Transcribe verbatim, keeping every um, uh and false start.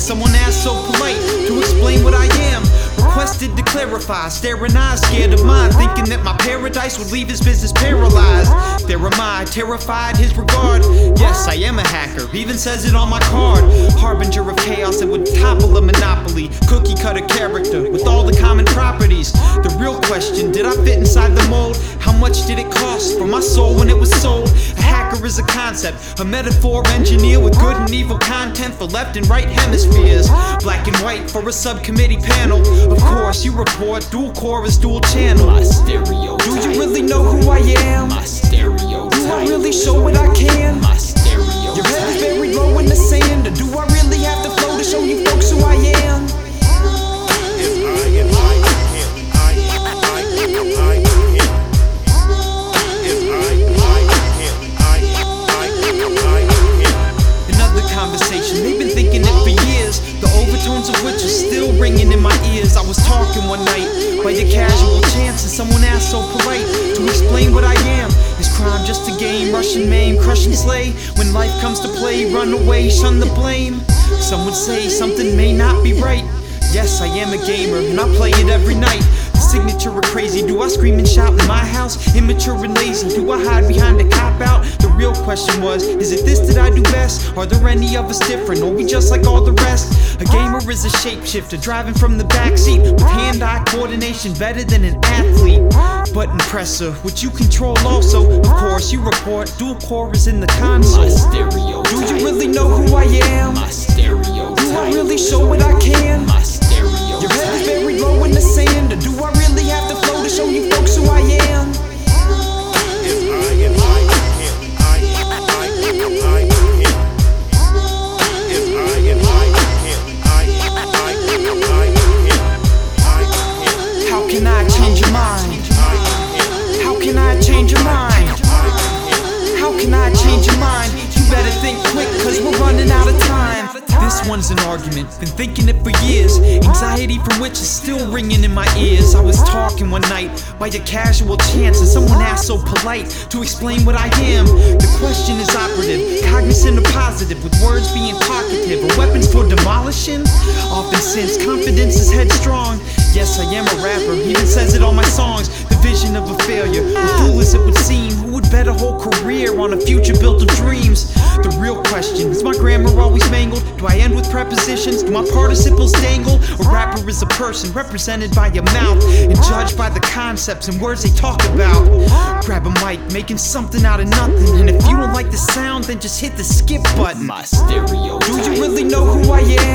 someone asked so polite to explain what I am. Requested to clarify, staring eyes scared of mine, thinking that my paradise would leave his business paralyzed. There am I, terrified his regard. Yes, I am a hacker, even says it on my card. Harbinger of chaos that would topple a monopoly. Cookie cutter character with all the common properties. The real question, did I fit inside the mold? How much did it cost for my soul when it was sold? A hacker is a concept, a metaphor engineer with good and evil content for left and right hemispheres. Black and white for a subcommittee panel. Of course, you report dual core is dual channel. My stereotype. Do you really know who I am? My stereotype. Do I really show what I can? My stereotype. Your head is buried low in the sand, or do I really have to flow to show you folks who I am? Conversation, they've been thinking it for years, the overtones of which are still ringing in my ears. I was talking one night by a casual chance, and someone asked so polite to explain what I am. Is crime just a game? Rush and maim, crush and slay. When life comes to play, run away, shun the blame. Some would say something may not be right. Yes, I am a gamer, and I play it every night. The signature of crazy, do I scream and shout in my house? Immature and lazy, do I hide behind a cop-out? The real question was, is it this that I do best? Are there any of us different, or we just like all the rest? A gamer is a shapeshifter, driving from the backseat with hand-eye coordination better than an athlete. Button presser, which you control also. Of course, you report, dual core is in the console. My stereotype. Do you really know who I am? My stereotype. Do I really show what I can? My stereotype. Your head is buried low in the sand, or do I really have to flow to show you folks who I am? How can I change your mind? How can I change your mind? How can I change your mind? You better think quick, cause we're running out of time. This one's an argument, been thinking it for years. Anxiety from which is still ringing in my ears. I was talking one night by a casual chance, and someone asked so polite to explain what I am. The question is operative, cognizant or positive, with words being talkative or weapons for demolishing. Often since confidence is headstrong. Yes, I am a rapper, even says it on my songs. The vision of a failure, a fool as it would seem. Who would bet a whole career on a future built of dreams? The real question, is my grammar always mangled? Do I end with prepositions? Do my participles dangle? A rapper is a person represented by a mouth and judged by the concepts and words they talk about. Grab a mic, making something out of nothing, and if you don't like the sound, then just hit the skip button. My stereotype. Do you really know who I am?